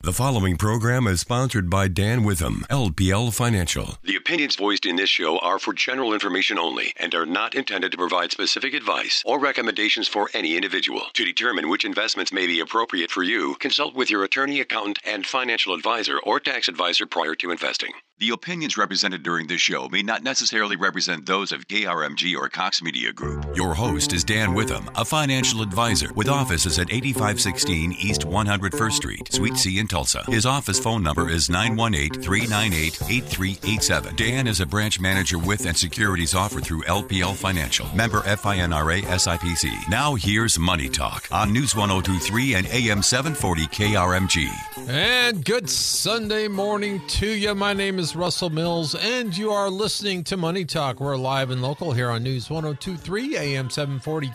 The following program is sponsored by Dan Witham, LPL Financial. The opinions voiced in this show are for general information only and are not intended to provide specific advice or recommendations for any individual. To determine which investments may be appropriate for you, consult with your attorney, accountant, and financial advisor or tax advisor prior to investing. The opinions represented during this show may not necessarily represent those of KRMG or Cox Media Group. Your host is Dan Witham, a financial advisor with offices at 8516 East 101st Street, Suite C in Tulsa. His office phone number is 918-398-8387. Dan is a branch manager with and securities offered through LPL Financial. Member FINRA SIPC. Now here's Money Talk on News 102.3 and AM 740 KRMG. And good Sunday morning to you. My name is Russell Mills, and you are listening to Money Talk. We're live and local here on News 102.3 AM 740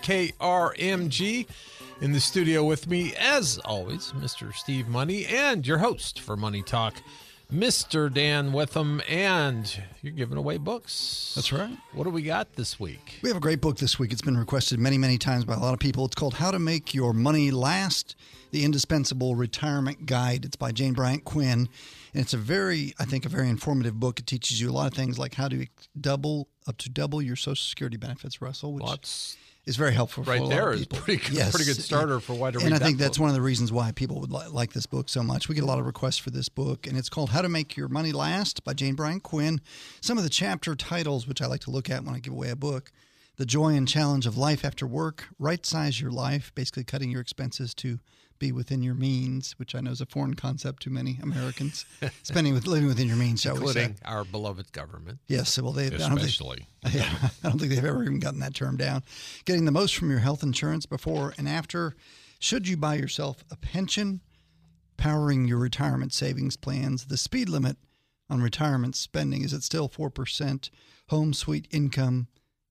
KRMG. In the studio with me, as always, Mr. Steve Money, and your host for Money Talk, Mr. Dan Witham, and you're giving away books. That's right. What do we got this week? We have a great book this week. It's been requested many, many times by a lot of people. It's called How to Make Your Money Last, The Indispensable Retirement Guide. It's by Jane Bryant Quinn, and it's a very informative book. It teaches you a lot of things like how to double your Social Security benefits, Russell, which is very helpful for a lot of people. Pretty good starter for why to read. And I think that's one of the reasons why people would like this book so much. We get a lot of requests for this book, and it's called How to Make Your Money Last by Jane Bryant Quinn. Some of the chapter titles, which I like to look at when I give away a book: The Joy and Challenge of Life After Work, Right Size Your Life, basically cutting your expenses to be within your means, which I know is a foreign concept to many Americans. Living within your means, shall we say. Including our beloved government. Yes, well, especially. I don't think they've ever even gotten that term down. Getting the most from your health insurance before and after. Should you buy yourself a pension? Powering your retirement savings plans. The speed limit on retirement spending, is it still 4%? Home sweet income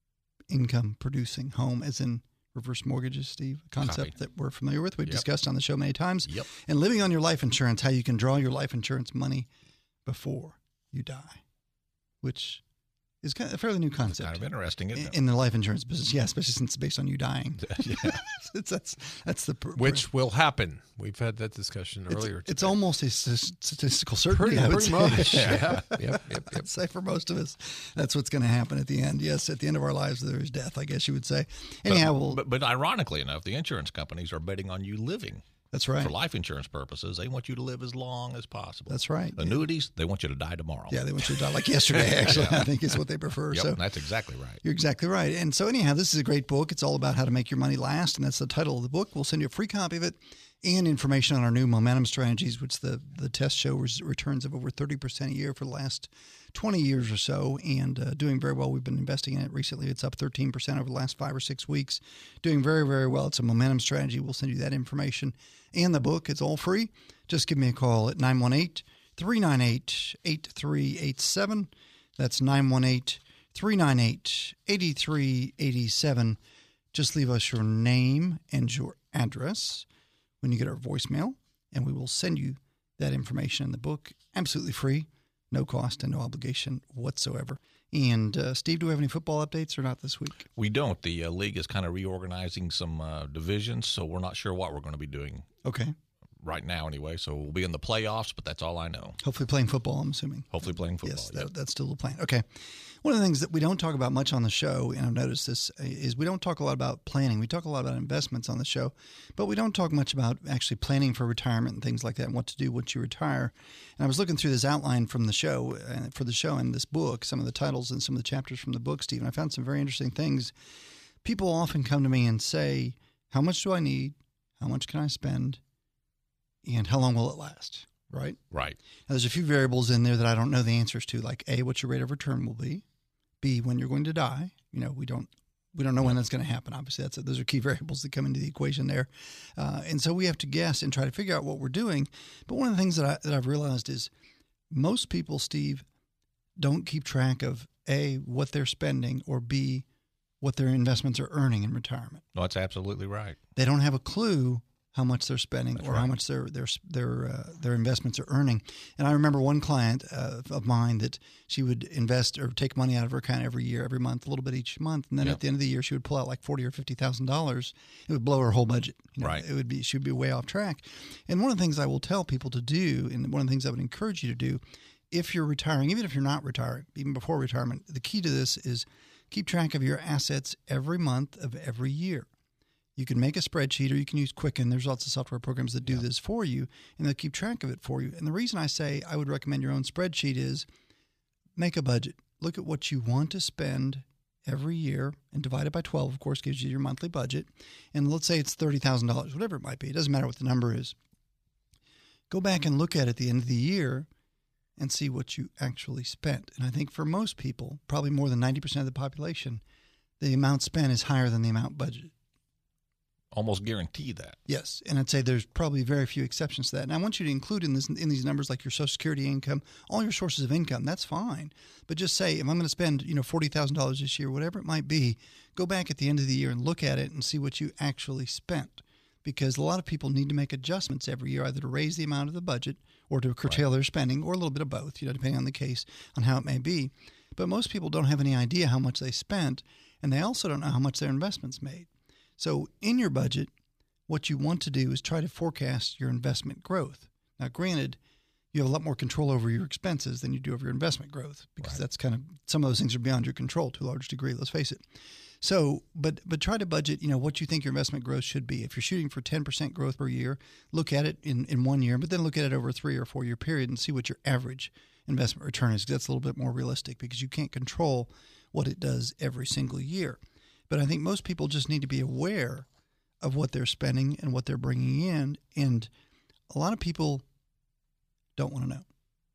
producing home, as in reverse mortgages, Steve, a concept that we're familiar with. We've discussed on the show many times. Yep. And living on your life insurance, how you can draw your life insurance money before you die, which is kind of a fairly new concept. Kind of interesting, isn't it? In the life insurance business, yeah, especially since it's based on you dying. that's the which will happen. We've had that discussion earlier today. It's almost a statistical certainty, I would say. Much. Yep. I'd say for most of us, that's what's going to happen at the end. Yes, at the end of our lives, there is death, I guess you would say. Anyhow, but ironically enough, the insurance companies are betting on you living. That's right. For life insurance purposes, they want you to live as long as possible. That's right. Annuities, they want you to die tomorrow. Yeah, they want you to die like yesterday, actually, I think is what they prefer. Yep, so that's exactly right. You're exactly right. And so anyhow, this is a great book. It's all about how to make your money last, and that's the title of the book. We'll send you a free copy of it and information on our new momentum strategies, which the tests show returns of over 30% a year for the last 20 years or so, and doing very well. We've been investing in it recently. It's up 13% over the last 5 or 6 weeks. Doing very, very well. It's a momentum strategy. We'll send you that information and the book. It's all free. Just give me a call at 918-398-8387. That's 918-398-8387. Just leave us your name and your address when you get our voicemail, and we will send you that information in the book absolutely free. No cost and no obligation whatsoever. And, Steve, do we have any football updates or not this week? We don't. The league is kind of reorganizing some divisions, so we're not sure what we're going to be doing. Okay. Right now, anyway. So we'll be in the playoffs, but that's all I know. Hopefully playing football, I'm assuming. Hopefully playing football, yes. That's still the plan. Okay. One of the things that we don't talk about much on the show, and I've noticed this, is we don't talk a lot about planning. We talk a lot about investments on the show, but we don't talk much about actually planning for retirement and things like that and what to do once you retire. And I was looking through this outline from the show, for the show and this book, some of the titles and some of the chapters from the book, Steve, and I found some very interesting things. People often come to me and say, how much do I need? How much can I spend? And how long will it last? Right? Right. Now, there's a few variables in there that I don't know the answers to, like A, what your rate of return will be. B, when you're going to die. You know, we don't know when that's going to happen. Obviously, those are key variables that come into the equation there, and so we have to guess and try to figure out what we're doing. But one of the things that I've realized is most people, Steve, don't keep track of A, what they're spending, or B, what their investments are earning in retirement. No, that's absolutely right. They don't have a clue how much they're spending how much their investments are earning. And I remember one client of mine that she would invest or take money out of her account every year, every month, a little bit each month, and then at the end of the year she would pull out like $40,000 or $50,000. It would blow her whole budget. Right. She would be way off track. And one of the things I will tell people to do, and one of the things I would encourage you to do, if you're retiring, even if you're not retiring, even before retirement, the key to this is keep track of your assets every month of every year. You can make a spreadsheet or you can use Quicken. There's lots of software programs that do this for you, and they'll keep track of it for you. And the reason I say I would recommend your own spreadsheet is make a budget. Look at what you want to spend every year and divide it by 12, of course, gives you your monthly budget. And let's say it's $30,000, whatever it might be. It doesn't matter what the number is. Go back and look at the end of the year and see what you actually spent. And I think for most people, probably more than 90% of the population, the amount spent is higher than the amount budgeted. Almost guarantee that. Yes, and I'd say there's probably very few exceptions to that. And I want you to include in these numbers like your Social Security income, all your sources of income. That's fine, but just say if I'm going to spend $40,000 this year, whatever it might be, go back at the end of the year and look at it and see what you actually spent. Because a lot of people need to make adjustments every year, either to raise the amount of the budget or to curtail their spending, or a little bit of both, depending on the case, on how it may be. But most people don't have any idea how much they spent, and they also don't know how much their investments made. So in your budget, what you want to do is try to forecast your investment growth. Now, granted, you have a lot more control over your expenses than you do over your investment growth, because that's kind of, some of those things are beyond your control to a large degree, let's face it. So, but try to budget, what you think your investment growth should be. If you're shooting for 10% growth per year, look at it in 1 year, but then look at it over a 3 or 4 year period and see what your average investment return is, because that's a little bit more realistic, because you can't control what it does every single year. But I think most people just need to be aware of what they're spending and what they're bringing in. And a lot of people don't want to know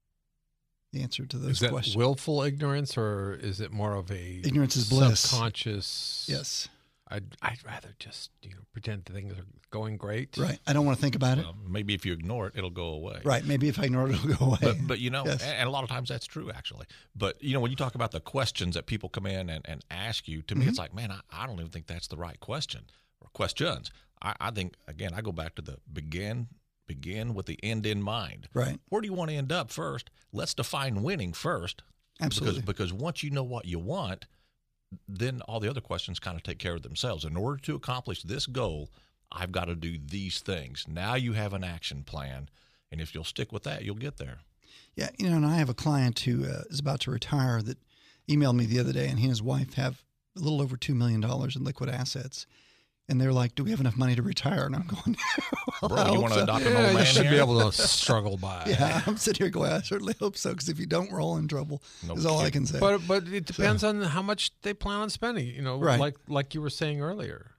the answer to those questions. Is that willful ignorance, or is it more of a ignorance is bliss? Subconscious. Yes. I'd rather just pretend things are going great. Right. I don't want to think about it. Maybe if you ignore it, it'll go away. Right. Maybe if I ignore it, it'll go away. But Yes. and a lot of times that's true, actually. But, when you talk about the questions that people come in and ask you, to me, it's like, man, I don't even think that's the right question or questions. I think, again, I go back to the begin with the end in mind. Right. Where do you want to end up first? Let's define winning first. Absolutely. Because once you know what you want, then all the other questions kind of take care of themselves. In order to accomplish this goal, I've got to do these things. Now you have an action plan, and if you'll stick with that, you'll get there. Yeah, and I have a client who is about to retire that emailed me the other day, and he and his wife have a little over $2 million in liquid assets. And they're like, do we have enough money to retire? And I'm going, well, bro, you want to adopt an old man you should here? be able to struggle by. Yeah, I'm sitting here going, I certainly hope so, because if you don't, we're all in trouble, is all I can say. But it depends on how much they plan on spending. Right. Like you were saying earlier,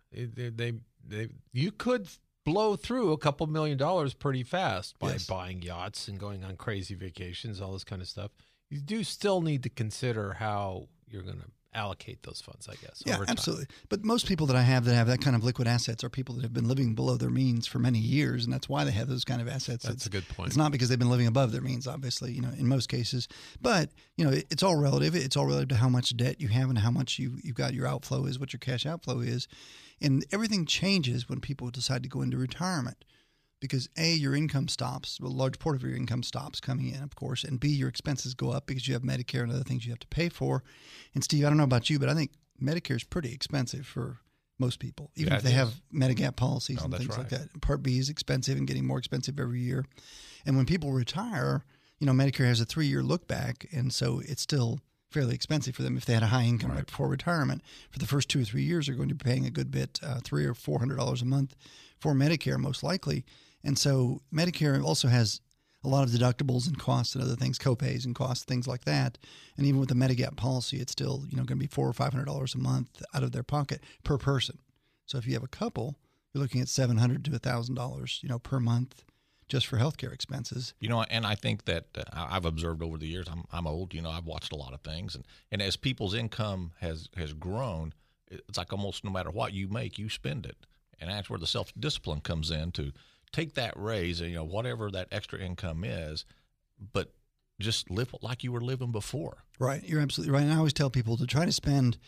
you could blow through a couple $1 million pretty fast by buying yachts and going on crazy vacations, all this kind of stuff. You do still need to consider how you're going to allocate those funds, I guess. Yeah, over time. absolutely. But most people that have that kind of liquid assets are people that have been living below their means for many years, and that's why they have those kind of assets. That's a good point. It's not because they've been living above their means, obviously, in most cases. But, it's all relative. It's all relative to how much debt you have and how much you've got your outflow is, what your cash outflow is. And everything changes when people decide to go into retirement. Because A, your income stops, a large part of your income stops coming in, of course, and B, your expenses go up because you have Medicare and other things you have to pay for. And Steve, I don't know about you, but I think Medicare is pretty expensive for most people, even if they have Medigap policies and things like that. Part B is expensive and getting more expensive every year. And when people retire, Medicare has a 3-year look back, and so it's still fairly expensive for them if they had a high income right before retirement. For the first 2 or 3 years, they're going to be paying a good bit, $300 or $400 a month for Medicare, most likely. And so Medicare also has a lot of deductibles and costs and other things, copays and costs, things like that. And even with the Medigap policy, it's still going to be $400 or $500 a month out of their pocket per person. So if you have a couple, you're looking at $700 to $1,000, per month just for healthcare expenses. And I think that I've observed over the years. I'm old. I've watched a lot of things, and as people's income has grown, it's like almost no matter what you make, you spend it, and that's where the self-discipline comes in to take that raise, whatever that extra income is, but just live like you were living before. Right. You're absolutely right. And I always tell people to try to spend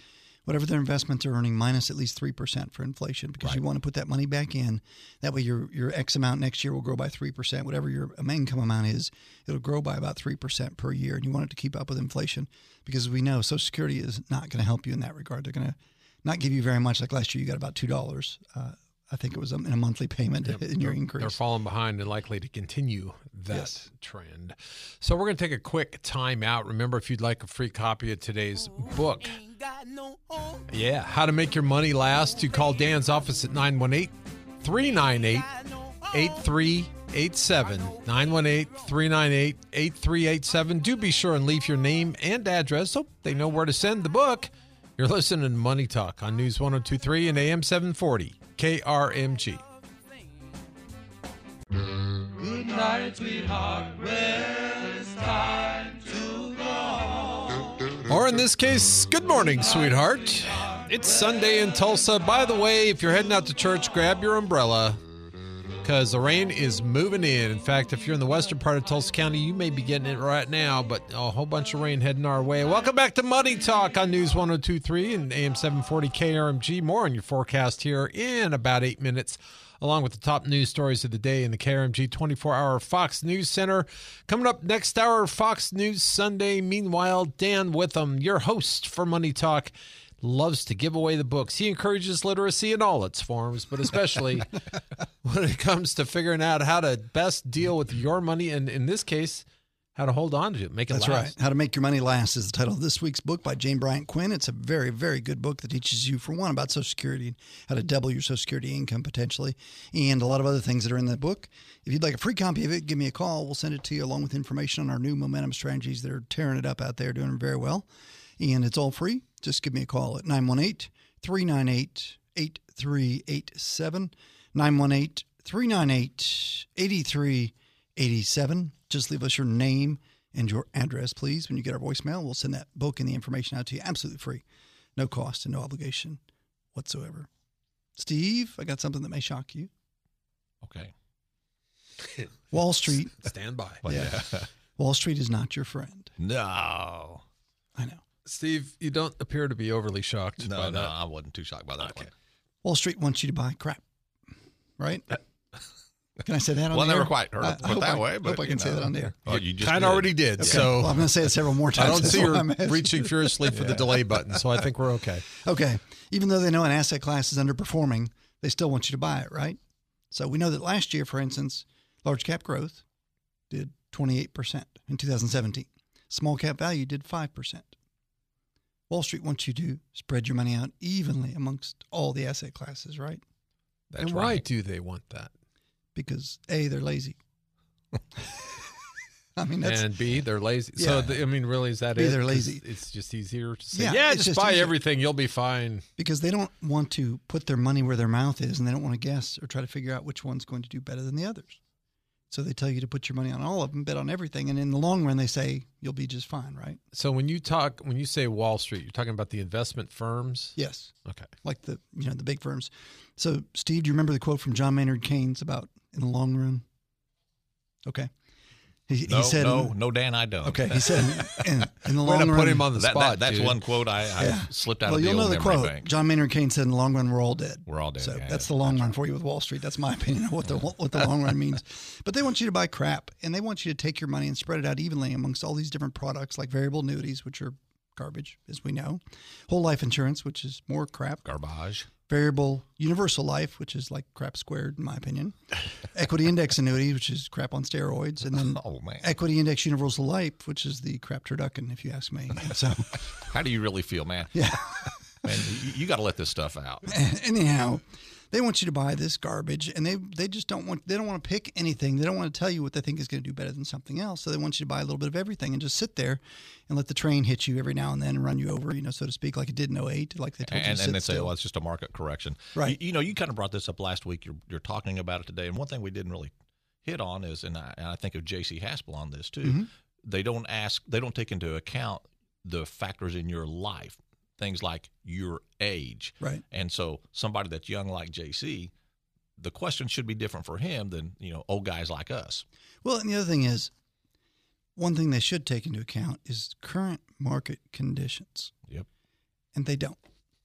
whatever their investments are earning minus at least 3% for inflation, because you want to put that money back in. That way your X amount next year will grow by 3%. Whatever your income amount is, it'll grow by about 3% per year. And you want it to keep up with inflation, because we know Social Security is not going to help you in that regard. They're going to not give you very much. Like last year, you got about $2. I think it was in a monthly payment in your increase. They're falling behind and likely to continue that trend. So we're going to take a quick time out. Remember, if you'd like a free copy of today's book, How to Make Your Money Last, you call Dan's office at 918-398-8387. 918-398-8387. Do be sure and leave your name and address so they know where to send the book. You're listening to Money Talk on News 102.3 and AM 740. KRMG. Good night, sweetheart. Well, it's time to go home. Or in this case, good morning, sweetheart. It's Sunday in Tulsa. By the way, if you're heading out to church, grab your umbrella, because the rain is moving in. In fact, if you're in the western part of Tulsa County, you may be getting it right now, but a whole bunch of rain heading our way. Welcome back to Money Talk on News 102.3 and AM 740 KRMG. More on your forecast here in about 8 minutes, along with the top news stories of the day in the KRMG 24-hour Fox News Center. Coming up next hour, Fox News Sunday. Meanwhile, Dan Witham, your host for Money Talk, loves to give away the books. He encourages literacy in all its forms, but especially when it comes to figuring out how to best deal with your money, and in this case, how to hold on to it, make it last. That's right. How to Make Your Money Last is the title of this week's book by Jane Bryant Quinn. It's a very, very good book that teaches you, for one, about Social Security, how to double your Social Security income potentially, and a lot of other things that are in that book. If you'd like a free copy of it, give me a call. We'll send it to you along with information on our new momentum strategies that are tearing it up out there, doing very well. And it's all free. Just give me a call at 918-398-8387, 918-398-8387. Just leave us your name and your address, please. When you get our voicemail, we'll send that book and the information out to you absolutely free. No cost and no obligation whatsoever. Steve, I got something that may shock you. Okay. Wall Street. Stand by. Yeah. Wall Street is not your friend. No. I know. Steve, you don't appear to be overly shocked by that. No, I wasn't too shocked by that one. Wall Street wants you to buy crap, right? Can I say that on Well, the I air? never quite heard it put that way, but hope I can say that on the air. Oh, you just Kind of already did. Okay. So Well, I'm going to say it several more I times. don't see That's why her I'm asking. reaching furiously for the delay button, so I think we're okay. Okay. Even though they know an asset class is underperforming, they still want you to buy it, right? So we know that last year, for instance, large cap growth did 28% in 2017. Small cap value did 5%. Wall Street wants you to spread your money out evenly amongst all the asset classes, right? That's and why right. do they want that? Because A, they're lazy. I mean, that's And B, they're lazy. Yeah. So, really, is that B, it? they're lazy. It's just easier to say, Yeah, it's just just buy easier. everything. You'll be fine. because they don't want to put their money where their mouth is, and they don't want to guess or try to figure out which one's going to do better than the others. So they tell you to put your money on all of them, bet on everything, and in the long run, they say you'll be just fine, right? So when you say Wall Street, you're talking about the investment firms? Yes, Okay. like the big firms. So, Steve, do you remember the quote from John Maynard Keynes about in the long run? Okay, he said, no, Dan, I don't. Okay, he said in the Way long to run. put him on the spot. That's dude. one quote I slipped out Well, of the you'll know old the memory quote. bank. John Maynard Keynes said, "In the long run, we're all dead." We're all dead. So yeah, that's the long run for you with Wall Street. That's my opinion of what the long run means. But they want you to buy crap, and they want you to take your money and spread it out evenly amongst all these different products, like variable annuities, which are garbage, as we know, whole life insurance, which is more crap, garbage. variable universal life, which is like crap squared, in my opinion, equity index annuity, which is crap on steroids, and then Oh man, equity index universal life, which is the crap turducken, if you ask me. And so, how do you really feel, man? yeah. Man, you got to let this stuff out. Anyhow, they want you to buy this garbage, and they just don't want to pick anything. They don't want to tell you what they think is going to do better than something else. So they want you to buy a little bit of everything and just sit there and let the train hit you every now and then and run you over, so to speak, like it did in 2008, like they told you to And sit they say, still. well, it's just a market correction. Right. You kind of brought this up last week. You're talking about it today. And one thing we didn't really hit on is, and I think of J.C. Haspel on this too, Mm-hmm. they don't take into account the factors in your life, things like your age. Right. And so somebody that's young like J.C., the question should be different for him than, old guys like us. Well, and the other thing is, one thing they should take into account is current market conditions. Yep. And they don't.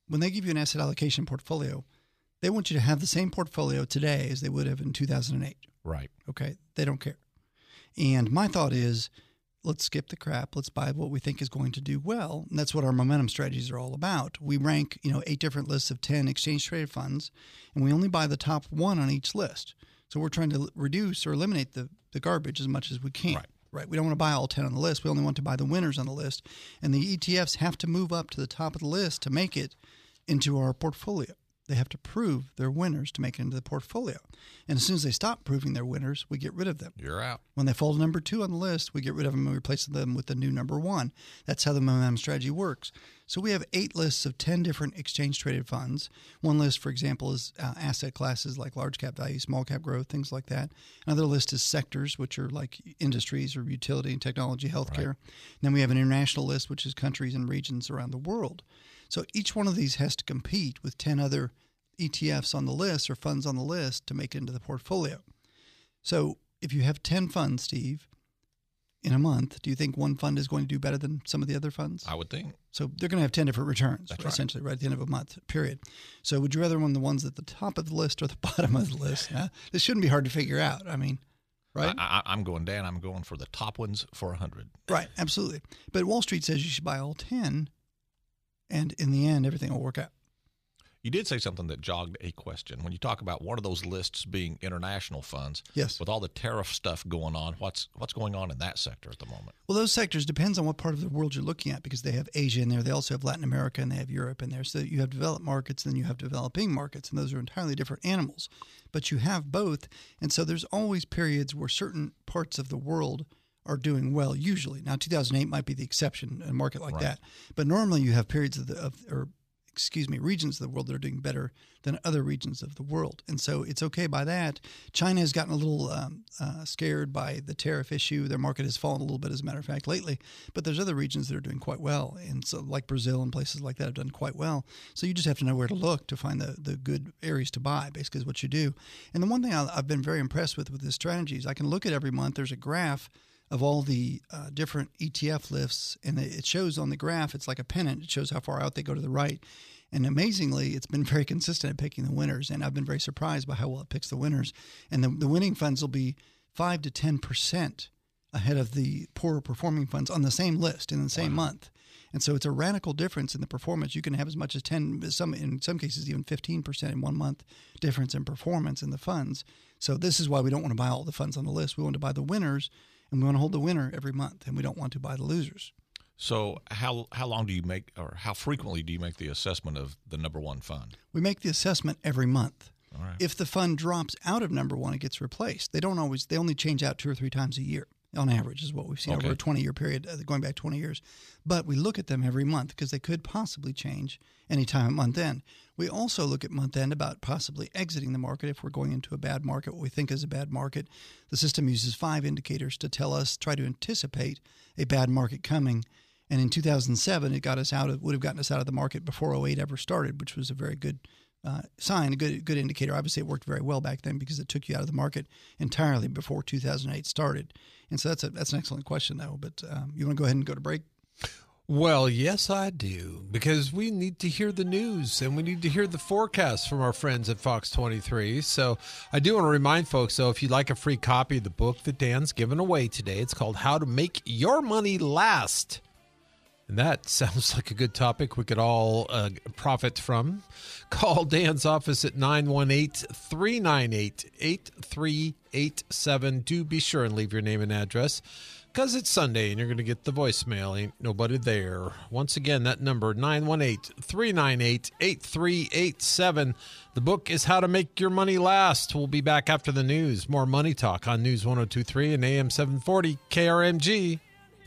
when they give you an asset allocation portfolio, they want you to have the same portfolio today as they would have in 2008. Right. Okay? They don't care. And my thought is, let's skip the crap. Let's buy what we think is going to do well. And that's what our momentum strategies are all about. We rank, 8 different lists of 10 exchange-traded funds, and we only buy the top one on each list. So we're trying to reduce or eliminate the garbage as much as we can. Right. We don't want to buy all 10 on the list. We only want to buy the winners on the list. And the ETFs have to move up to the top of the list to make it into our portfolio. They have to prove they're winners to make it into the portfolio. And as soon as they stop proving they're winners, we get rid of them. You're out. When they fall to number 2 on the list, we get rid of them and replace them with the new number 1. That's how the momentum strategy works. So we have 8 lists of 10 different exchange-traded funds. One list, for example, is asset classes like large cap value, small cap growth, things like that. Another list is sectors, which are like industries or utility and technology, healthcare. Right. Then we have an international list, which is countries and regions around the world. So each one of these has to compete with 10 other ETFs on the list or funds on the list to make it into the portfolio. So if you have 10 funds, Steve, in a month, do you think one fund is going to do better than some of the other funds? I would think. So they're going to have 10 different returns, That's essentially, right at the end of a month, period. So would you rather one of the ones at the top of the list or the bottom of the list? This shouldn't be hard to figure out. I mean, right? I'm going, Dan, I'm going for the top ones for 100. Right, absolutely. But Wall Street says you should buy all 10, and in the end, everything will work out. You did say something that jogged a question. When you talk about one of those lists being international funds, yes, with all the tariff stuff going on, what's going on in that sector at the moment? Well, those sectors depends on what part of the world you're looking at, because they have Asia in there. They also have Latin America, and they have Europe in there. So you have developed markets, and then you have developing markets, and those are entirely different animals. But you have both, and so there's always periods where certain parts of the world are doing well, usually. Now, 2008 might be the exception in a market like that. But normally you have periods regions of the world that are doing better than other regions of the world. And so it's okay by that. China has gotten a little scared by the tariff issue. Their market has fallen a little bit, as a matter of fact, lately. But there's other regions that are doing quite well. And so like Brazil and places like that have done quite well. So you just have to know where to look to find the good areas to buy, basically is what you do. And the one thing I've been very impressed with this strategy is I can look at every month. There's a graph of all the different ETF lists, and it shows on the graph, it's like a pennant. It shows how far out they go to the right. And amazingly, it's been very consistent at picking the winners, and I've been very surprised by how well it picks the winners. And the winning funds will be 5 to 10% ahead of the poorer performing funds on the same list in the same month. And so it's a radical difference in the performance. You can have as much as 10, in some cases even 15% in 1 month difference in performance in the funds. So this is why we don't want to buy all the funds on the list. We want to buy the winners, and we want to hold the winner every month, and we don't want to buy the losers. So how long do you make, or how frequently do you make the assessment of the number one fund? We make the assessment every month. All right. If the fund drops out of number one, it gets replaced. They only change out 2 or 3 times a year on average is what we've seen over a 20-year period, going back 20 years. But we look at them every month because they could possibly change anytime at month end. We also look at month end about possibly exiting the market if we're going into a bad market, what we think is a bad market. The system uses 5 indicators to try to anticipate a bad market coming. And in 2007, would have gotten us out of the market before 2008 ever started, which was a very good sign, a good indicator. Obviously, it worked very well back then because it took you out of the market entirely before 2008 started. And so that's an excellent question, though. But you want to go ahead and go to break? Well, yes, I do, because we need to hear the news and we need to hear the forecast from our friends at Fox 23. So I do want to remind folks, though, if you'd like a free copy of the book that Dan's giving away today, it's called How to Make Your Money Last. And that sounds like a good topic we could all profit from. Call Dan's office at 918-398-8387. Do be sure and leave your name and address, because it's Sunday and you're going to get the voicemail. Ain't nobody there. Once again, that number, 918-398-8387. The book is How to Make Your Money Last. We'll be back after the news. More Money Talk on News 102.3 and AM 740 KRMG.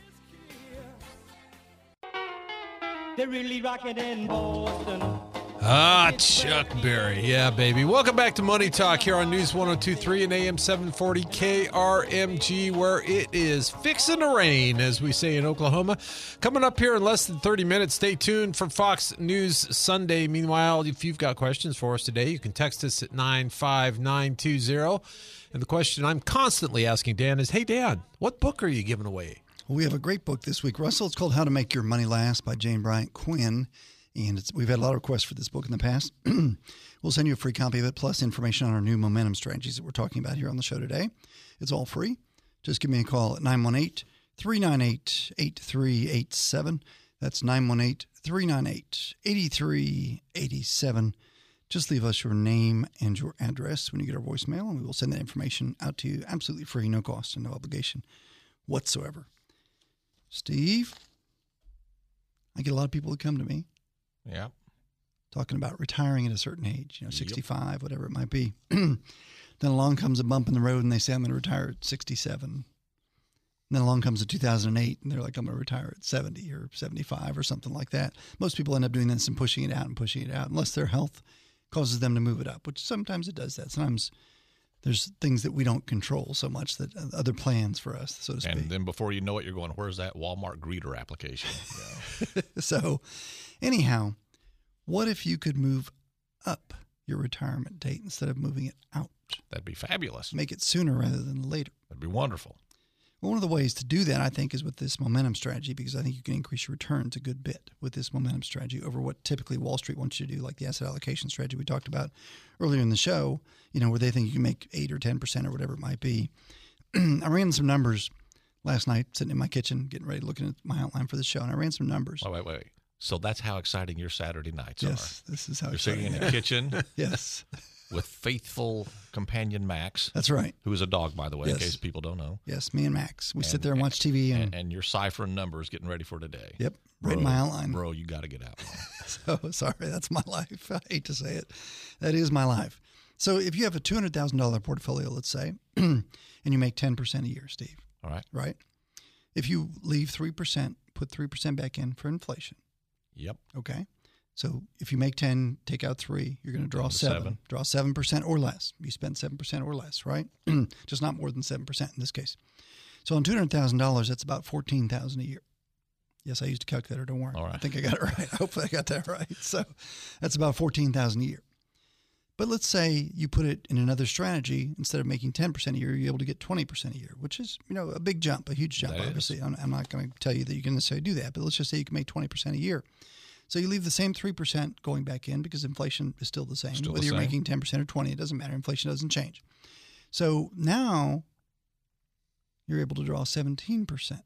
They really rock it in Boston. Chuck Berry. Yeah, baby. Welcome back to Money Talk here on News 102.3 and AM 740 KRMG, where it is fixing to rain, as we say in Oklahoma. Coming up here in less than 30 minutes. Stay tuned for Fox News Sunday. Meanwhile, if you've got questions for us today, you can text us at 95920. And the question I'm constantly asking Dan is, hey, Dan, what book are you giving away? Well, we have a great book this week, Russell. It's called How to Make Your Money Last by Jane Bryant Quinn. And we've had a lot of requests for this book in the past. We'll send you a free copy of it, plus information on our new momentum strategies that we're talking about here on the show today. It's all free. Just give me a call at 918-398-8387. That's 918-398-8387. Just leave us your name and your address when you get our voicemail, and we will send that information out to you absolutely free, no cost and no obligation whatsoever. Steve, I get a lot of people that come to me. Yeah. Talking about retiring at a certain age, 65, whatever it might be. Then along comes a bump in the road and they say, I'm going to retire at 67. And then along comes a 2008 and they're like, I'm going to retire at 70 or 75 or something like that. Most people end up doing this and pushing it out, unless their health causes them to move it up, which sometimes it does that. Sometimes there's things that we don't control so much that other plans for us, so to speak. And then before you know it, you're going, where's that Walmart greeter application? So anyhow, what if you could move up your retirement date instead of moving it out? That'd be fabulous. Make it sooner rather than later. That'd be wonderful. Well, one of the ways to do that, I think, is with this momentum strategy, because I think you can increase your returns a good bit with this momentum strategy over what typically Wall Street wants you to do, like the asset allocation strategy we talked about earlier in the show, where they think you can make 8 or 10% or whatever it might be. I ran some numbers last night, sitting in my kitchen, getting ready, looking at my outline for the show, and I ran some numbers. Wait. So that's how exciting your Saturday nights are. Yes, this is how you're sitting in the kitchen. Yes. With faithful companion Max. That's right. Who is a dog, by the way, Yes. in case people don't know. Yes, me and Max. We sit there and watch TV. And you're ciphering numbers, getting ready for today. Yep, writing my outline. Bro, you got to get out. So, sorry, that's my life. I hate to say it. That is my life. So if you have a $200,000 portfolio, let's say, and you make 10% a year, Steve. All right. Right? If you leave 3%, put 3% back in for inflation. Yep. Okay. So if you make 10, take out 3, you're going to draw 7. Draw 7% or less. You spend 7% or less, right? Just not more than 7% in this case. So on $200,000, that's about $14,000 a year. Yes, I used a calculator. Don't worry. All right. I think I got it right. Hopefully I got that right. So that's about $14,000 a year. But let's say you put it in another strategy. Instead of making 10% a year, you're able to get 20% a year, which is, a big jump, a huge jump, obviously. I'm not going to tell you that you can necessarily do that, but let's just say you can make 20% a year. So you leave the same 3% going back in because inflation is still the same. Whether you're making 10% or 20%, it doesn't matter. Inflation doesn't change. So now you're able to draw 17%.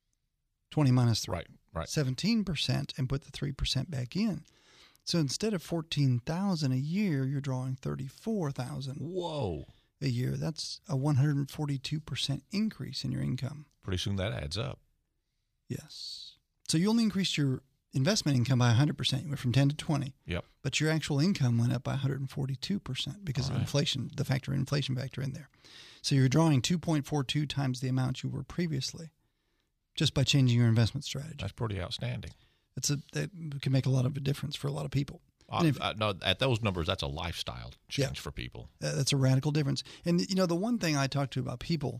20 minus 3. Right. 17% and put the 3% back in. So instead of $14,000 a year, you're drawing $34,000. Whoa. A year. That's a 142% increase in your income. Pretty soon that adds up. Yes. So you only increased your investment income by 100%. You went from 10 to 20. Yep. But your actual income went up by 142% because of inflation, the inflation factor in there. So you're drawing 2.42 times the amount you were previously just by changing your investment strategy. That's pretty outstanding. That can make a lot of a difference for a lot of people. No, at those numbers, that's a lifestyle change for people. That's a radical difference. And, the one thing I talk to about people,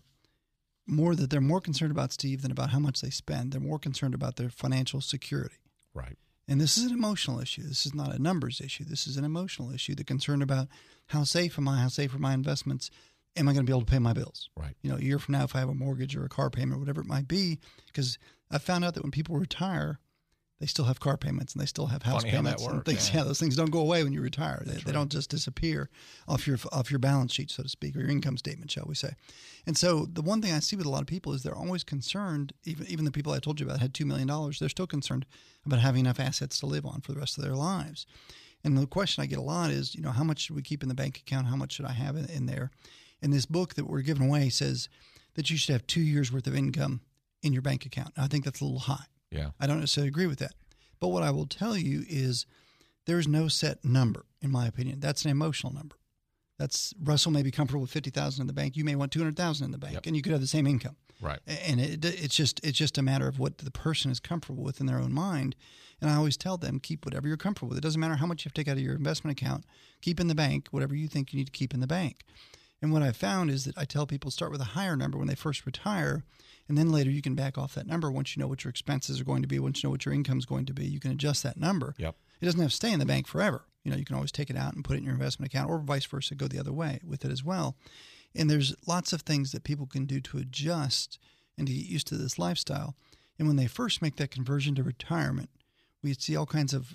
they're more concerned about, Steve, than about how much they spend. They're more concerned about their financial security. Right. And this is an emotional issue. This is not a numbers issue. This is an emotional issue. They're concerned about how safe am I? How safe are my investments? Am I going to be able to pay my bills? Right. A year from now, if I have a mortgage or a car payment or whatever it might be, because I found out that when people retire, they still have car payments and they still have house payments and things. Yeah, those things don't go away when you retire. They don't just disappear off your balance sheet, so to speak, or your income statement, shall we say. And so the one thing I see with a lot of people is they're always concerned, even the people I told you about had $2 million, they're still concerned about having enough assets to live on for the rest of their lives. And the question I get a lot is, how much should we keep in the bank account? How much should I have in there? And this book that we're giving away says that you should have 2 years worth of income in your bank account. I think that's a little high. Yeah. I don't necessarily agree with that. But what I will tell you is there's no set number, in my opinion. That's an emotional number. Russell may be comfortable with $50,000 in the bank. You may want $200,000 in the bank, and you could have the same income. Right. And it's just a matter of what the person is comfortable with in their own mind. And I always tell them, keep whatever you're comfortable with. It doesn't matter how much you have to take out of your investment account. Keep in the bank whatever you think you need to keep in the bank. And what I found is that I tell people start with a higher number when they first retire, and then later you can back off that number once you know what your expenses are going to be, once you know what your income is going to be. You can adjust that number. Yep. It doesn't have to stay in the bank forever. You can always take it out and put it in your investment account, or vice versa, go the other way with it as well. And there's lots of things that people can do to adjust and to get used to this lifestyle. And when they first make that conversion to retirement, we see all kinds of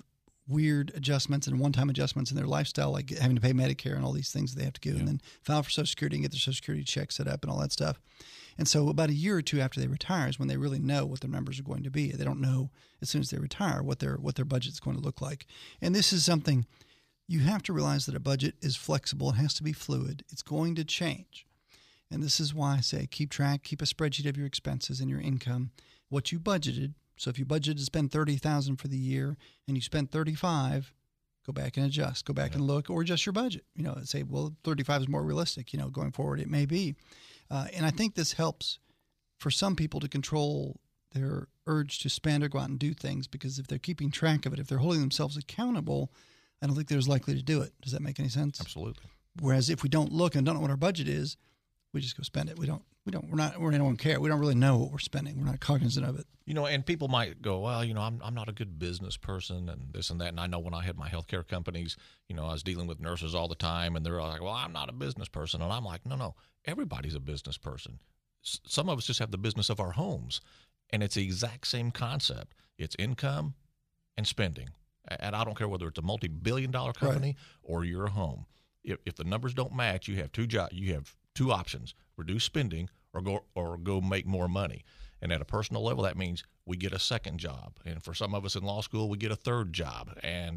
weird adjustments and one-time adjustments in their lifestyle, like having to pay Medicare and all these things that they have to do, and then file for Social Security and get their Social Security check set up and all that stuff. And so about a year or two after they retire is when they really know what their numbers are going to be. They don't know as soon as they retire what their budget's going to look like. And this is something you have to realize, that a budget is flexible. It has to be fluid. It's going to change. And this is why I say keep track, keep a spreadsheet of your expenses and your income, what you budgeted. So if you budgeted to spend $30,000 for the year and you spent $35,000, go back and adjust, go back and look, or adjust your budget. Say, well, 35 is more realistic. Going forward, it may be. And I think this helps for some people to control their urge to spend or go out and do things, because if they're keeping track of it, if they're holding themselves accountable, I don't think they're as likely to do it. Does that make any sense? Absolutely. Whereas if we don't look and don't know what our budget is, we just go spend it. We don't care. We don't really know what we're spending. We're not cognizant of it. And people might go, well, I'm not a good business person and this and that. And I know when I had my healthcare companies, I was dealing with nurses all the time, and they're like, well, I'm not a business person. And I'm like, no, everybody's a business person. Some of us just have the business of our homes, and it's the exact same concept. It's income and spending. And I don't care whether it's a multi-billion-dollar company or your home. If the numbers don't match, you have two options: reduce spending or go make more money. And at a personal level, that means we get a second job. And for some of us in law school, we get a third job.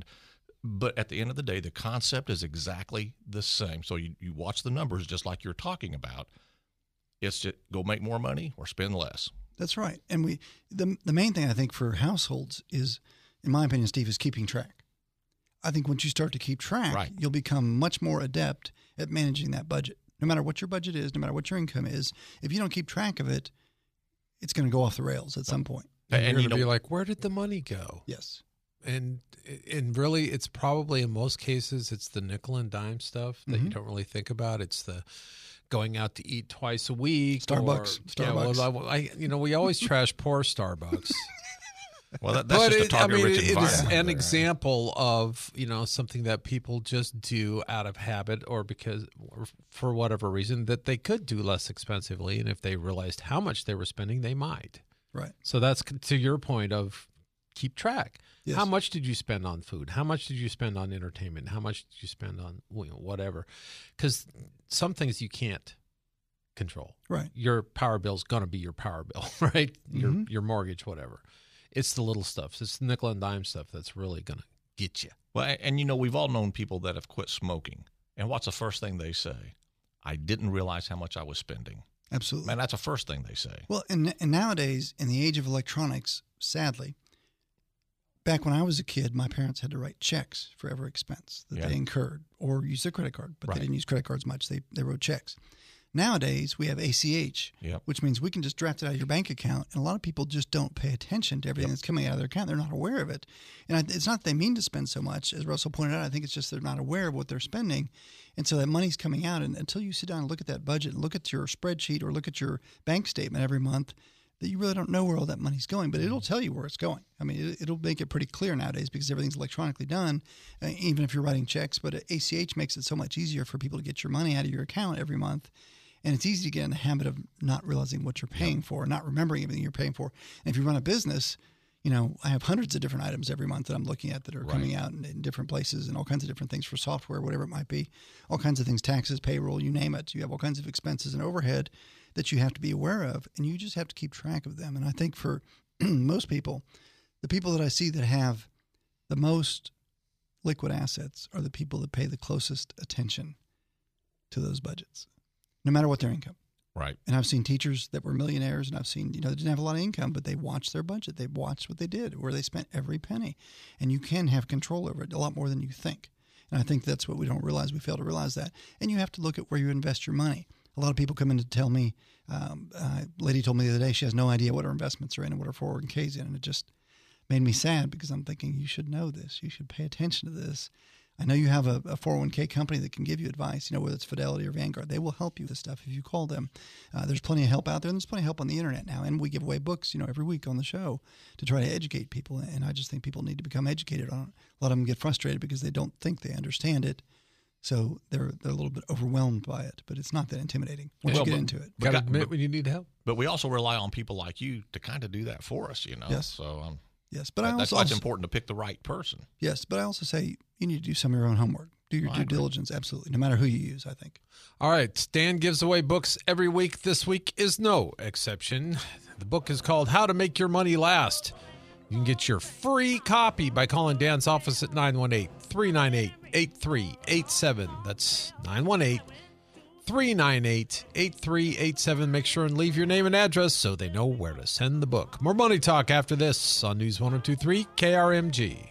But at the end of the day, the concept is exactly the same. So you watch the numbers just like you're talking about. It's to go make more money or spend less. That's right. And the main thing I think for households is, in my opinion, Steve, is keeping track. I think once you start to keep track, you'll become much more adept at managing that budget. No matter what your budget is, no matter what your income is, if you don't keep track of it, it's going to go off the rails at some point. And you're going to be like, where did the money go? Yes. And really, it's probably, in most cases, it's the nickel and dime stuff that you don't really think about. It's the going out to eat twice a week. Starbucks. Yeah, well, we always trash poor Starbucks. Well, that's just a target-rich environment. It is an example of, something that people just do out of habit, or because, or for whatever reason, that they could do less expensively. And if they realized how much they were spending, they might. Right. So that's to your point of keep track. Yes. How much did you spend on food? How much did you spend on entertainment? How much did you spend on whatever? Because some things you can't control. Right. Your power bill is going to be your power bill, right? Your mortgage, whatever. It's the little stuff. It's the nickel and dime stuff that's really going to get you. Well, and we've all known people that have quit smoking. And what's the first thing they say? I didn't realize how much I was spending. Absolutely. Man, that's the first thing they say. Well, and nowadays, in the age of electronics, sadly, back when I was a kid, my parents had to write checks for every expense that they incurred, or use their credit card, but they didn't use credit cards much. They wrote checks. Nowadays, we have ACH, which means we can just draft it out of your bank account, and a lot of people just don't pay attention to everything that's coming out of their account. They're not aware of it. And it's not that they mean to spend so much. As Russell pointed out, I think it's just they're not aware of what they're spending. And so that money's coming out, and until you sit down and look at that budget and look at your spreadsheet or look at your bank statement every month, that you really don't know where all that money's going, but it'll tell you where it's going. I mean, it'll make it pretty clear nowadays because everything's electronically done, even if you're writing checks. But ACH makes it so much easier for people to get your money out of your account every month. And it's easy to get in the habit of not realizing what you're paying for, not remembering everything you're paying for. And if you run a business, I have hundreds of different items every month that I'm looking at that are coming out in different places, and all kinds of different things for software, whatever it might be, all kinds of things, taxes, payroll, you name it. You have all kinds of expenses and overhead that you have to be aware of, and you just have to keep track of them. And I think for most people, the people that I see that have the most liquid assets are the people that pay the closest attention to those budgets, no matter what their income. Right. And I've seen teachers that were millionaires, and I've seen, they didn't have a lot of income, but they watched their budget. They watched what they did, where they spent every penny. And you can have control over it a lot more than you think. And I think that's what we don't realize. We fail to realize that. And you have to look at where you invest your money. A lot of people come in to tell me, a lady told me the other day she has no idea what her investments are in and what her 401k's in. And it just made me sad because I'm thinking, you should know this. You should pay attention to this. I know you have a 401k company that can give you advice, whether it's Fidelity or Vanguard. They will help you with this stuff if you call them. There's plenty of help out there, and there's plenty of help on the internet now. And we give away books, every week on the show to try to educate people. And I just think people need to become educated on it. A lot of them get frustrated because they don't think they understand it. So they're a little bit overwhelmed by it, but it's not that intimidating once you get into it. Got to admit when you need help. But we also rely on people like you to kind of do that for us, Yes. So Yes, but that's why it's important to pick the right person. Yes, but I also say you need to do some of your own homework. Do your due diligence, absolutely, no matter who you use, I think. All right, Dan gives away books every week. This week is no exception. The book is called How to Make Your Money Last. You can get your free copy by calling Dan's office at 918-398-8387. That's 918-398-8387. Make sure and leave your name and address so they know where to send the book. More Money Talk after this on News 102.3 KRMG.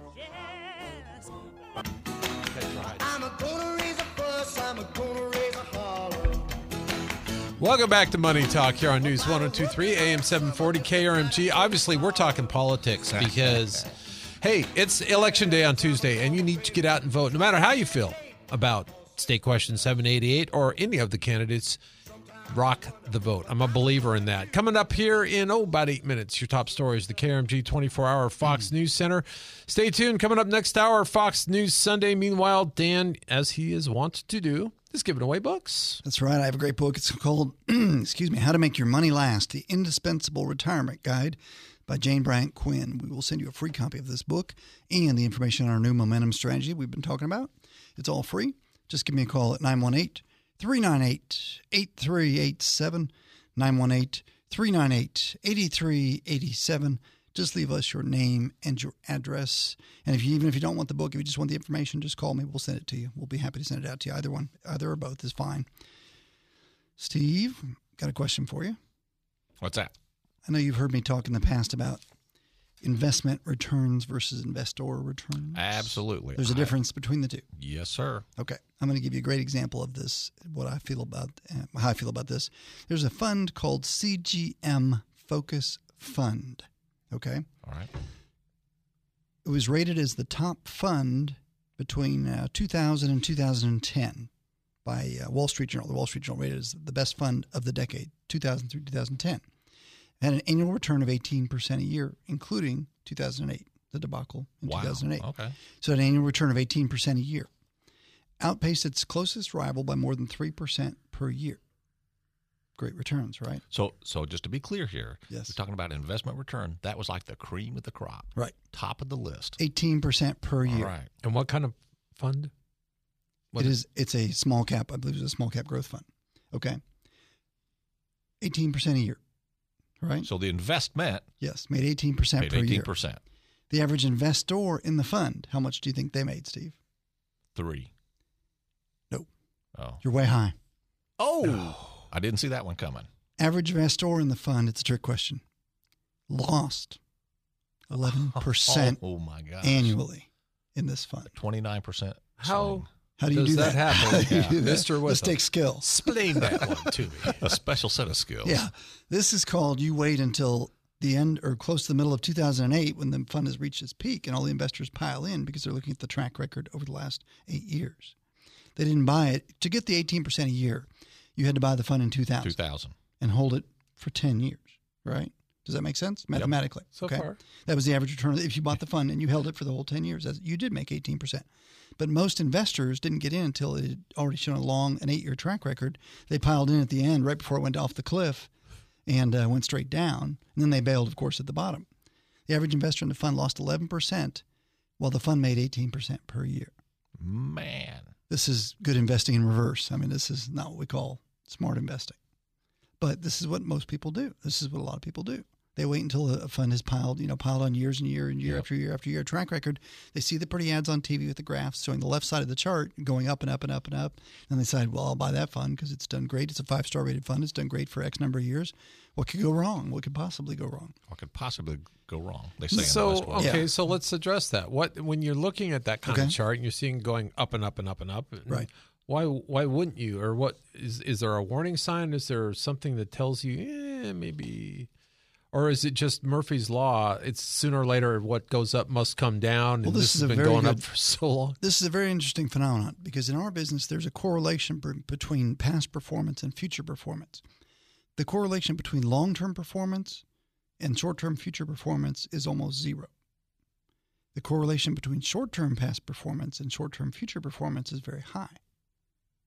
Welcome back to Money Talk here on News 102.3 AM 740 KRMG. Obviously, we're talking politics because, hey, it's Election Day on Tuesday, and you need to get out and vote no matter how you feel about State Question 788 or any of the candidates. Rock the vote. I'm a believer in that. Coming up here in, about 8 minutes, your top stories, the KRMG 24-hour Fox News Center. Stay tuned. Coming up next hour, Fox News Sunday. Meanwhile, Dan, as he is wont to do, is giving away books. That's right. I have a great book. It's called, How to Make Your Money Last, The Indispensable Retirement Guide by Jane Bryant Quinn. We will send you a free copy of this book and the information on our new momentum strategy we've been talking about. It's all free. Just give me a call at 918-398-8387, 918-398-8387. Just leave us your name and your address. And even if you don't want the book, if you just want the information, just call me. We'll send it to you. We'll be happy to send it out to you. Either or both is fine. Steve, got a question for you. What's that? I know you've heard me talk in the past about investment returns versus investor returns. Absolutely. There's a difference between the two. Yes, sir. Okay. I'm going to give you a great example of this, how I feel about this. There's a fund called CGM Focus Fund. Okay. All right. It was rated as the top fund between 2000 and 2010 by Wall Street Journal. The Wall Street Journal rated it as the best fund of the decade, 2000 through 2010. It had an annual return of 18% a year, including 2008, the debacle in 2008. Okay. So an annual return of 18% a year. Outpaced its closest rival by more than 3% per year. Great returns, right? So just to be clear here, yes, we're talking about investment return. That was like the cream of the crop. Right. Top of the list. 18% per year. All right. And what kind of fund? It's a small cap, I believe it's a small cap growth fund. Okay. 18% a year. Right? So the investment. Yes, made 18% per year. 18%. The average investor in the fund, how much do you think they made, Steve? 3. Nope. Oh. You're way high. Oh. I didn't see that one coming. Average investor in the fund, it's a trick question, lost 11% oh my gosh. annually in this fund. 29%. How do you do that? Happen? How do you do that? Mr. Let's take skill. Explain that one to me. A special set of skills. Yeah. This is called you wait until the end or close to the middle of 2008 when the fund has reached its peak and all the investors pile in because they're looking at the track record over the last 8 years. They didn't buy it. To get the 18% a year, you had to buy the fund in 2000 and hold it for 10 years, right? Does that make sense mathematically? Yep. So far. That was the average return. If you bought the fund and you held it for the whole 10 years, you did make 18%. But most investors didn't get in until it had already shown an 8-year track record. They piled in at the end right before it went off the cliff and went straight down. And then they bailed, of course, at the bottom. The average investor in the fund lost 11% while the fund made 18% per year. Man. This is good investing in reverse. I mean, this is not what we call smart investing. But this is what most people do. This is what a lot of people do. They wait until a fund is piled on years and year after year after year track record. They see the pretty ads on TV with the graphs showing the left side of the chart going up and up and up and up. And they decide, well, I'll buy that fund because it's done great. It's a 5-star rated fund. It's done great for X number of years. What could go wrong? What could possibly go wrong? What could possibly go wrong? They say so, in the West. okay, so let's address that. When you're looking at that kind of chart and you're seeing going up and up and up and up, right? Why wouldn't you? Or what is there a warning sign? Is there something that tells you maybe, or is it just Murphy's Law? It's sooner or later what goes up must come down. Well, and this has been going up for so long. This is a very interesting phenomenon because in our business there's a correlation between past performance and future performance. The correlation between long-term performance and short-term future performance is almost zero. The correlation between short-term past performance and short-term future performance is very high.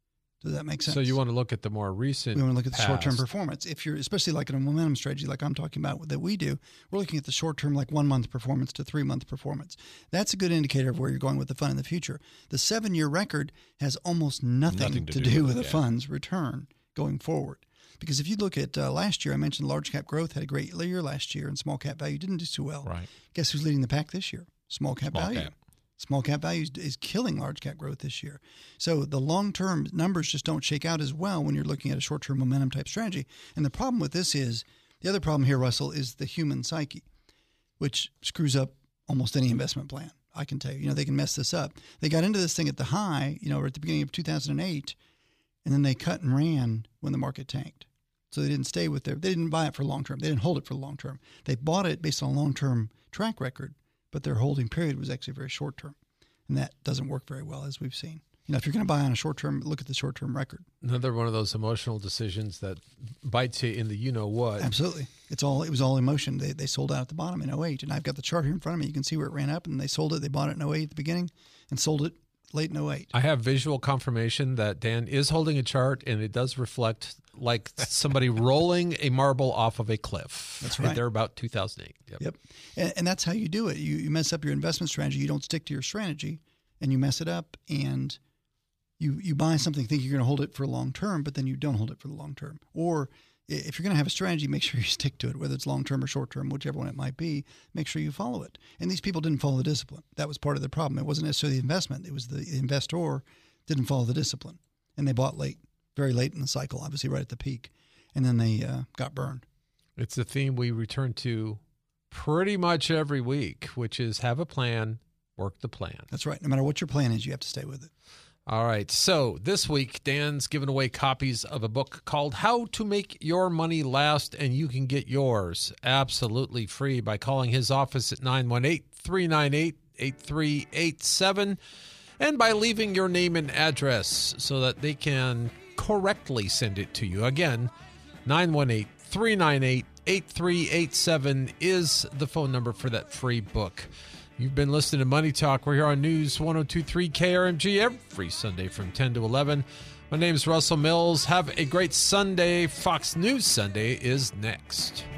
Does that make sense? So you want to look at the more recent. We want to look at the past. short-term performance. If you're, especially like in a momentum strategy, like I'm talking about that we do, we're looking at the short-term, like 1 month performance to 3 month performance. That's a good indicator of where you're going with the fund in the future. The 7-year record has almost nothing to do with the fund's return going forward. Because if you look at last year, I mentioned large cap growth had a great year last year, and small cap value didn't do too well. Right. Guess who's leading the pack this year? Small cap value. Small cap value is killing large cap growth this year. So the long-term numbers just don't shake out as well when you're looking at a short-term momentum type strategy. And the problem with this is, the other problem here, Russell, is the human psyche, which screws up almost any investment plan. I can tell you, they can mess this up. They got into this thing at the high, or at the beginning of 2008, and then they cut and ran when the market tanked. So they didn't stay with they didn't buy it for long term. They didn't hold it for long term. They bought it based on a long-term track record, but their holding period was actually very short term. And that doesn't work very well, as we've seen. If you're going to buy on a short term, look at the short term record. Another one of those emotional decisions that bites you in the you-know-what. Absolutely. It was all emotion. They sold out at the bottom in 08. And I've got the chart here in front of me. You can see where it ran up, and they sold it. They bought it in 08 at the beginning and sold it late in 08. I have visual confirmation that Dan is holding a chart, and it does reflect like somebody rolling a marble off of a cliff. That's right. They're about 2008. Yep. And that's how you do it. You mess up your investment strategy. You don't stick to your strategy, and you mess it up, and you buy something thinking you're going to hold it for long term, but then you don't hold it for the long term. Or if you're going to have a strategy, make sure you stick to it, whether it's long term or short term, whichever one it might be. Make sure you follow it. And these people didn't follow the discipline. That was part of the problem. It wasn't necessarily the investment. It was the investor didn't follow the discipline, and they bought late, very late in the cycle, obviously right at the peak, and then they got burned. It's a theme we return to pretty much every week, which is have a plan, work the plan. That's right. No matter what your plan is, you have to stay with it. All right. So this week, Dan's giving away copies of a book called How to Make Your Money Last, and you can get yours absolutely free by calling his office at 918-398-8387 and by leaving your name and address so that they can correctly send it to you. Again, 918-398-8387 is the phone number for that free book. You've been listening to Money Talk. We're here on News 102.3 KRMG every Sunday from 10 to 11. My name is Russell Mills. Have a great Sunday. Fox News Sunday is next.